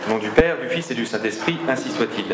Au nom du Père, du Fils et du Saint-Esprit, ainsi soit-il.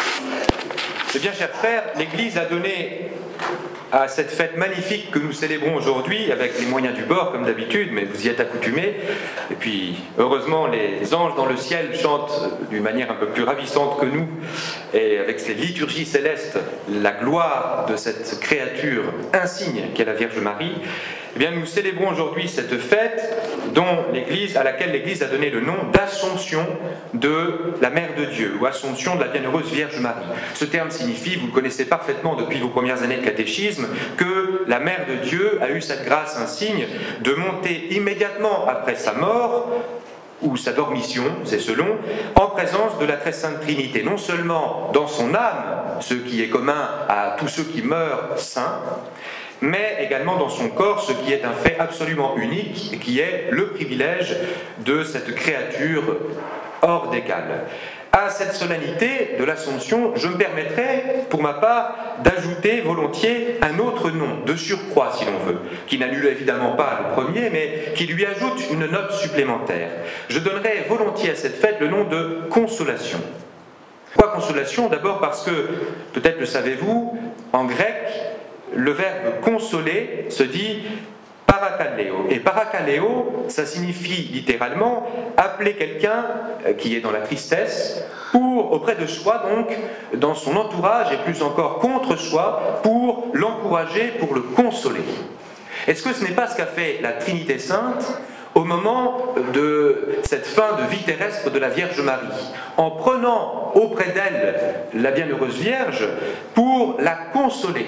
Eh bien, chers frères, l'Église a donné à cette fête magnifique que nous célébrons aujourd'hui, avec les moyens du bord, comme d'habitude, mais vous y êtes accoutumés. Et puis, heureusement, les anges dans le ciel chantent d'une manière un peu plus ravissante que nous, et avec ces liturgies célestes, la gloire de cette créature insigne qu'est la Vierge Marie. Eh bien, nous célébrons aujourd'hui cette fête à laquelle l'Église a donné le nom d'Assomption de la Mère de Dieu, ou Assomption de la Bienheureuse Vierge Marie. Ce terme signifie, vous le connaissez parfaitement depuis vos premières années de catéchisme, que la Mère de Dieu a eu cette grâce insigne de monter immédiatement après sa mort, ou sa dormition, c'est selon, en présence de la Très Sainte Trinité, non seulement dans son âme, ce qui est commun à tous ceux qui meurent saints, mais également dans son corps, ce qui est un fait absolument unique, qui est le privilège de cette créature hors d'égal. À cette solennité de l'Assomption, je me permettrai, pour ma part, d'ajouter volontiers un autre nom, de surcroît si l'on veut, qui n'annule évidemment pas le premier, mais qui lui ajoute une note supplémentaire. Je donnerai volontiers à cette fête le nom de Consolation. Pourquoi Consolation ? D'abord parce que, peut-être le savez-vous, en grec, le verbe consoler se dit parakaleo. Et parakaleo, ça signifie littéralement appeler quelqu'un qui est dans la tristesse auprès de soi, donc dans son entourage et plus encore contre soi, pour l'encourager, pour le consoler. Est-ce que ce n'est pas ce qu'a fait la Trinité Sainte au moment de cette fin de vie terrestre de la Vierge Marie, en prenant auprès d'elle la Bienheureuse Vierge pour la consoler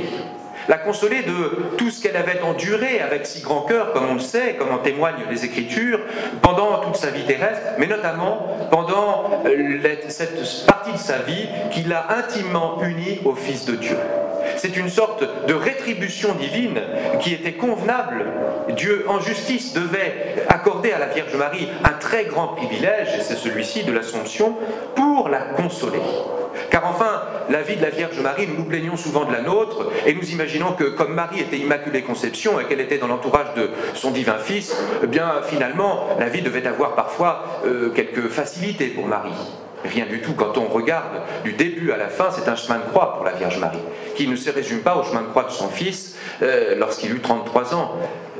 de tout ce qu'elle avait enduré avec si grand cœur, comme on le sait, comme en témoignent les Écritures, pendant toute sa vie terrestre, mais notamment pendant cette partie de sa vie qui l'a intimement unie au Fils de Dieu. C'est une sorte de rétribution divine qui était convenable. Dieu, en justice, devait accorder à la Vierge Marie un très grand privilège, et c'est celui-ci de l'Assomption, pour la consoler. Car enfin, la vie de la Vierge Marie, nous nous plaignons souvent de la nôtre, et nous imaginons que comme Marie était Immaculée Conception et qu'elle était dans l'entourage de son divin Fils, eh bien finalement, la vie devait avoir parfois quelques facilités pour Marie. Rien du tout. Quand on regarde du début à la fin, c'est un chemin de croix pour la Vierge Marie, qui ne se résume pas au chemin de croix de son Fils lorsqu'il eut 33 ans.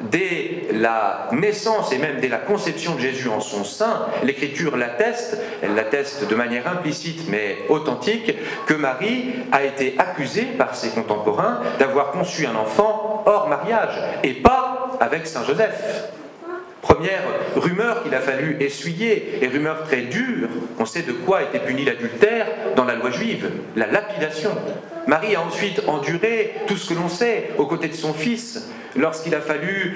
Dès la naissance et même dès la conception de Jésus en son sein, l'Écriture l'atteste, elle l'atteste de manière implicite mais authentique, que Marie a été accusée par ses contemporains d'avoir conçu un enfant hors mariage, et pas avec Saint Joseph. Première rumeur qu'il a fallu essuyer, et rumeur très dure, on sait de quoi était puni l'adultère dans la loi juive, la lapidation. Marie a ensuite enduré tout ce que l'on sait aux côtés de son fils, lorsqu'il a fallu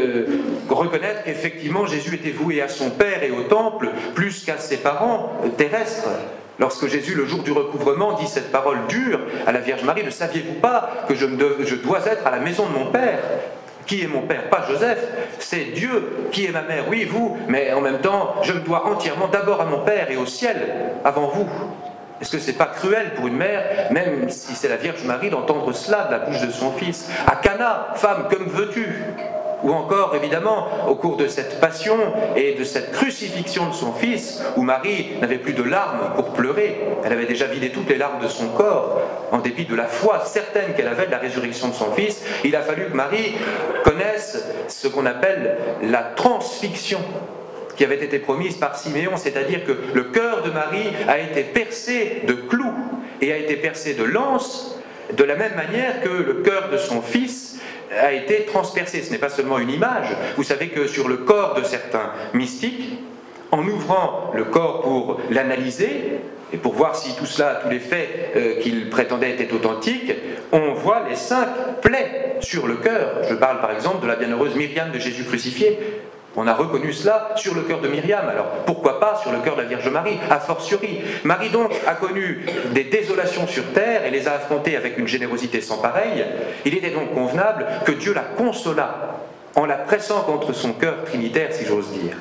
reconnaître qu'effectivement Jésus était voué à son Père et au temple, plus qu'à ses parents terrestres. Lorsque Jésus, le jour du recouvrement, dit cette parole dure à la Vierge Marie, « Ne saviez-vous pas que je dois être à la maison de mon Père ?» Qui est mon père? Pas Joseph, c'est Dieu. Qui est ma mère? Oui, vous, mais en même temps, je me dois entièrement d'abord à mon Père et au ciel, avant vous. Est-ce que c'est pas cruel pour une mère, même si c'est la Vierge Marie, d'entendre cela de la bouche de son fils? À Cana, femme, que me veux-tu? Ou encore, évidemment, au cours de cette passion et de cette crucifixion de son fils, où Marie n'avait plus de larmes pour pleurer, elle avait déjà vidé toutes les larmes de son corps, en dépit de la foi certaine qu'elle avait de la résurrection de son fils, il a fallu que Marie connaisse ce qu'on appelle la transfixion, qui avait été promise par Siméon, c'est-à-dire que le cœur de Marie a été percé de clous et a été percé de lances, de la même manière que le cœur de son fils a été transpercé. Ce n'est pas seulement une image. Vous savez que sur le corps de certains mystiques, en ouvrant le corps pour l'analyser, et pour voir si tout cela, tous les faits qu'ils prétendaient étaient authentiques, on voit les 5 plaies sur le cœur. Je parle par exemple de la bienheureuse Myriam de Jésus crucifié. On a reconnu cela sur le cœur de Myriam, alors pourquoi pas sur le cœur de la Vierge Marie, a fortiori. Marie donc a connu des désolations sur terre et les a affrontées avec une générosité sans pareille. Il était donc convenable que Dieu la consolât en la pressant contre son cœur trinitaire, si j'ose dire.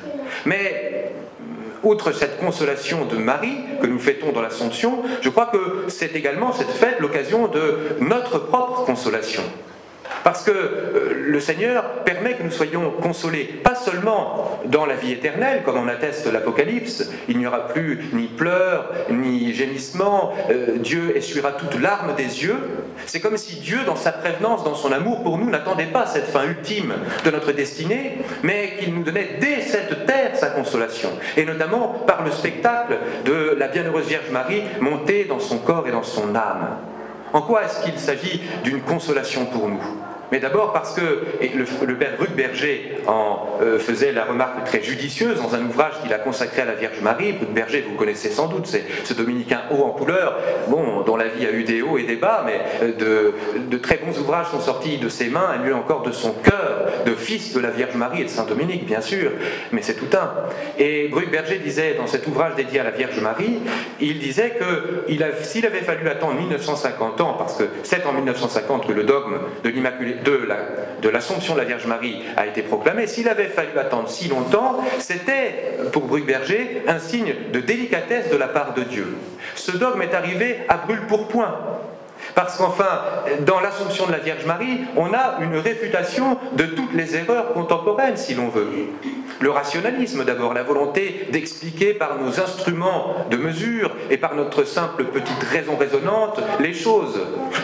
Mais outre cette consolation de Marie que nous fêtons dans l'Assomption, je crois que c'est également cette fête l'occasion de notre propre consolation. Parce que le Seigneur permet que nous soyons consolés, pas seulement dans la vie éternelle, comme en atteste l'Apocalypse, il n'y aura plus ni pleurs, ni gémissements, Dieu essuiera toute larme des yeux. C'est comme si Dieu, dans sa prévenance, dans son amour pour nous, n'attendait pas cette fin ultime de notre destinée, mais qu'il nous donnait dès cette terre sa consolation, et notamment par le spectacle de la bienheureuse Vierge Marie montée dans son corps et dans son âme. En quoi est-ce qu'il s'agit d'une consolation pour nous ? Mais d'abord parce que, et le père Brugberger en faisait la remarque très judicieuse dans un ouvrage qu'il a consacré à la Vierge Marie. Brugberger, vous connaissez sans doute, c'est ce dominicain haut en couleur, dont la vie a eu des hauts et des bas, mais de très bons ouvrages sont sortis de ses mains, et lui encore de son cœur, de fils de la Vierge Marie et de Saint Dominique, bien sûr, mais c'est tout un. Et Brugberger disait, dans cet ouvrage dédié à la Vierge Marie, il disait que s'il avait fallu attendre 1950 ans, parce que c'est en 1950 que le dogme de l'Immaculée de l'Assomption de la Vierge Marie a été proclamé, s'il avait fallu attendre si longtemps, c'était, pour Brugberger, un signe de délicatesse de la part de Dieu. Ce dogme est arrivé à brûle-pourpoint, parce qu'enfin, dans l'Assomption de la Vierge Marie, on a une réfutation de toutes les erreurs contemporaines, si l'on veut. Le rationalisme d'abord, la volonté d'expliquer par nos instruments de mesure et par notre simple petite raison raisonnante les choses.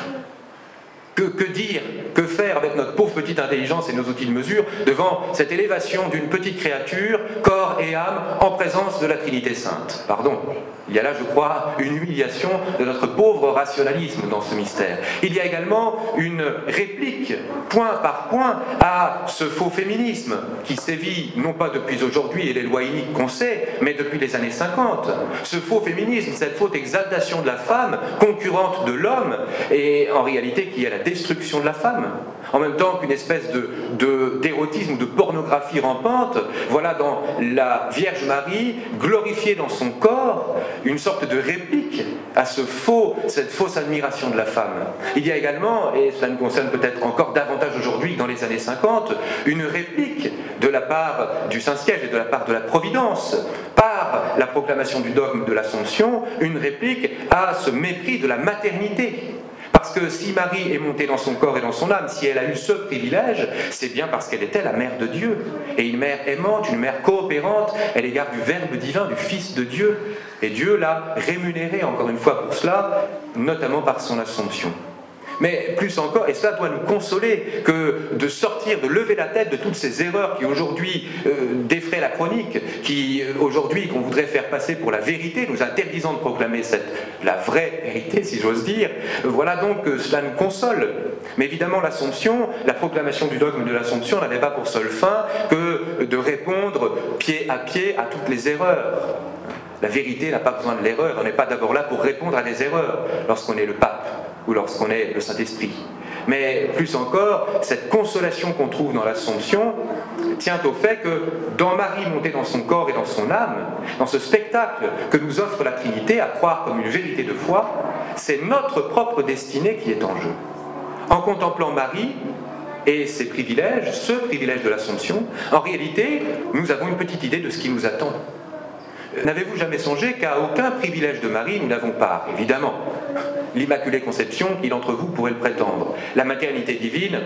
Que dire, que faire avec notre pauvre petite intelligence et nos outils de mesure devant cette élévation d'une petite créature, corps et âme, en présence de la Trinité Sainte ? Pardon, il y a là, je crois, une humiliation de notre pauvre rationalisme dans ce mystère. Il y a également une réplique, point par point, à ce faux féminisme qui sévit, non pas depuis aujourd'hui et les lois iniques qu'on sait, mais depuis les années 50. Ce faux féminisme, cette faute exaltation de la femme, concurrente de l'homme, et en réalité qui est la destruction de la femme, en même temps qu'une espèce d'érotisme ou de pornographie rampante. Voilà dans la Vierge Marie, glorifiée dans son corps, une sorte de réplique à cette fausse admiration de la femme. Il y a également, et cela nous concerne peut-être encore davantage aujourd'hui que dans les années 50, une réplique de la part du Saint-Siège et de la part de la Providence, par la proclamation du dogme de l'Assomption, une réplique à ce mépris de la maternité. Parce que si Marie est montée dans son corps et dans son âme, si elle a eu ce privilège, c'est bien parce qu'elle était la mère de Dieu. Et une mère aimante, une mère coopérante à l'égard du Verbe divin, du Fils de Dieu. Et Dieu l'a rémunérée encore une fois pour cela, notamment par son Assomption. Mais plus encore, et cela doit nous consoler, que de sortir, de lever la tête de toutes ces erreurs qui aujourd'hui défraient la chronique, qui aujourd'hui qu'on voudrait faire passer pour la vérité, nous interdisant de proclamer la vraie vérité, si j'ose dire. Voilà donc que cela nous console. Mais évidemment, l'Assomption, la proclamation du dogme de l'Assomption n'avait pas pour seule fin que de répondre pied à toutes les erreurs. La vérité n'a pas besoin de l'erreur, on n'est pas d'abord là pour répondre à des erreurs lorsqu'on est le pape ou lorsqu'on est le Saint-Esprit. Mais plus encore, cette consolation qu'on trouve dans l'Assomption tient au fait que dans Marie montée dans son corps et dans son âme, dans ce spectacle que nous offre la Trinité, à croire comme une vérité de foi, c'est notre propre destinée qui est en jeu. En contemplant Marie et ses privilèges, ce privilège de l'Assomption, en réalité, nous avons une petite idée de ce qui nous attend. N'avez-vous jamais songé qu'à aucun privilège de Marie nous n'avons part, évidemment. L'Immaculée Conception, qui d'entre vous pourrait le prétendre. La maternité divine,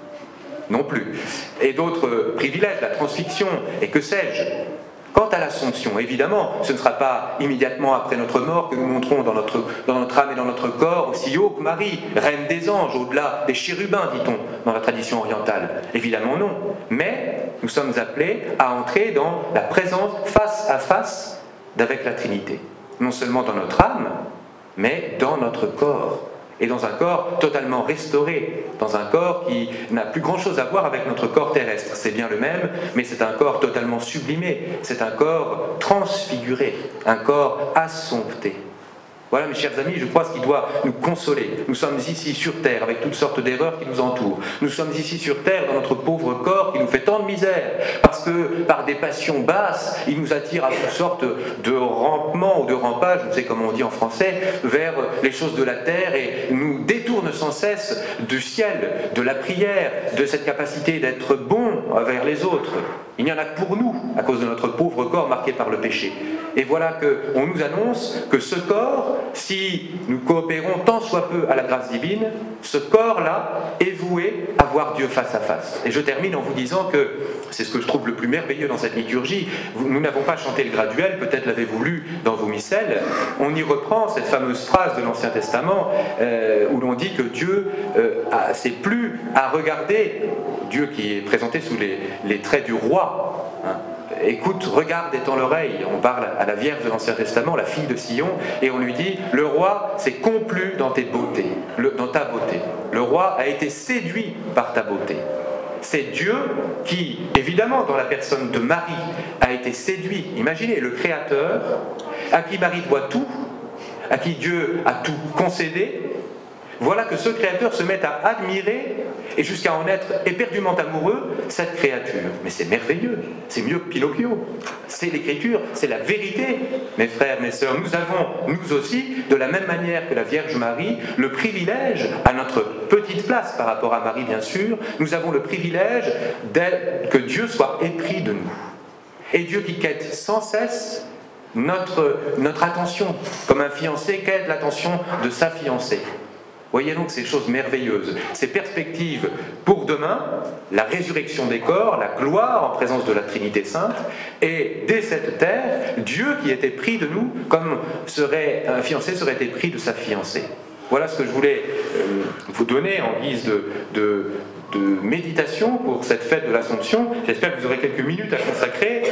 non plus. Et d'autres privilèges, la transfixion, et que sais-je. Quant à l'Assomption, évidemment, ce ne sera pas immédiatement après notre mort que nous monterons dans notre âme et dans notre corps aussi haut que Marie, reine des anges, au-delà des chérubins, dit-on, dans la tradition orientale. Évidemment non. Mais nous sommes appelés à entrer dans la présence face à face d'avec la Trinité. Non seulement dans notre âme, mais dans notre corps. Et dans un corps totalement restauré, dans un corps qui n'a plus grand-chose à voir avec notre corps terrestre. C'est bien le même, mais c'est un corps totalement sublimé, c'est un corps transfiguré, un corps assompté. Voilà, mes chers amis, je crois ce qui doit nous consoler. Nous sommes ici sur terre avec toutes sortes d'erreurs qui nous entourent. Nous sommes ici sur terre dans notre pauvre corps qui nous fait tant de misère, parce que par des passions basses, il nous attire à toutes sortes de rampements ou de rampages, je ne sais comment on dit en français, vers les choses de la terre et nous détourne sans cesse du ciel, de la prière, de cette capacité d'être bon envers les autres. Il n'y en a que pour nous, à cause de notre pauvre corps marqué par le péché. Et voilà qu'on nous annonce que ce corps, si nous coopérons tant soit peu à la grâce divine, ce corps-là est voué à voir Dieu face à face. Et je termine en vous disant que c'est ce que je trouve le plus merveilleux dans cette liturgie. Nous n'avons pas chanté le graduel, peut-être l'avez-vous lu dans vos missels. On y reprend cette fameuse phrase de l'Ancien Testament où l'on dit que Dieu c'est plus à regarder, Dieu qui est présenté sous les traits du roi. Hein. Écoute, regarde, étends l'oreille. On parle à la Vierge de l'Ancien Testament, la fille de Sion, et on lui dit, le roi s'est complu dans tes beautés, dans ta beauté. Le roi a été séduit par ta beauté. C'est Dieu qui, évidemment, dans la personne de Marie, a été séduit. Imaginez, le Créateur, à qui Marie doit tout, à qui Dieu a tout concédé. Voilà que ce Créateur se met à admirer et jusqu'à en être éperdument amoureux, cette créature. Mais c'est merveilleux, c'est mieux que Pinocchio. C'est l'Écriture, c'est la vérité. Mes frères, mes sœurs, nous avons, nous aussi, de la même manière que la Vierge Marie, le privilège, à notre petite place par rapport à Marie bien sûr, nous avons le privilège que Dieu soit épris de nous. Et Dieu qui quête sans cesse notre attention, comme un fiancé quête l'attention de sa fiancée. Voyez donc ces choses merveilleuses, ces perspectives pour demain, la résurrection des corps, la gloire en présence de la Trinité Sainte, et dès cette terre, Dieu qui était pris de nous, comme un fiancé serait épris de sa fiancée. Voilà ce que je voulais vous donner en guise de méditation pour cette fête de l'Assomption. J'espère que vous aurez quelques minutes à consacrer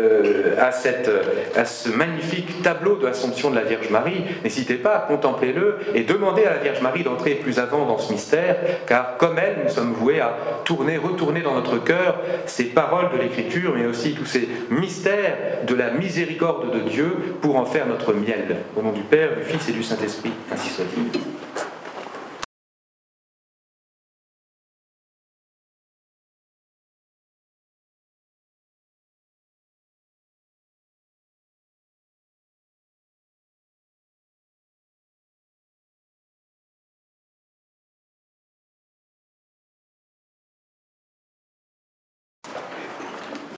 à ce magnifique tableau de l'Assomption de la Vierge Marie. N'hésitez pas à contempler-le et demandez à la Vierge Marie d'entrer plus avant dans ce mystère, car comme elle, nous sommes voués à retourner dans notre cœur ces paroles de l'Écriture, mais aussi tous ces mystères de la miséricorde de Dieu pour en faire notre miel. Au nom du Père, du Fils et du Saint-Esprit, ainsi soit-il.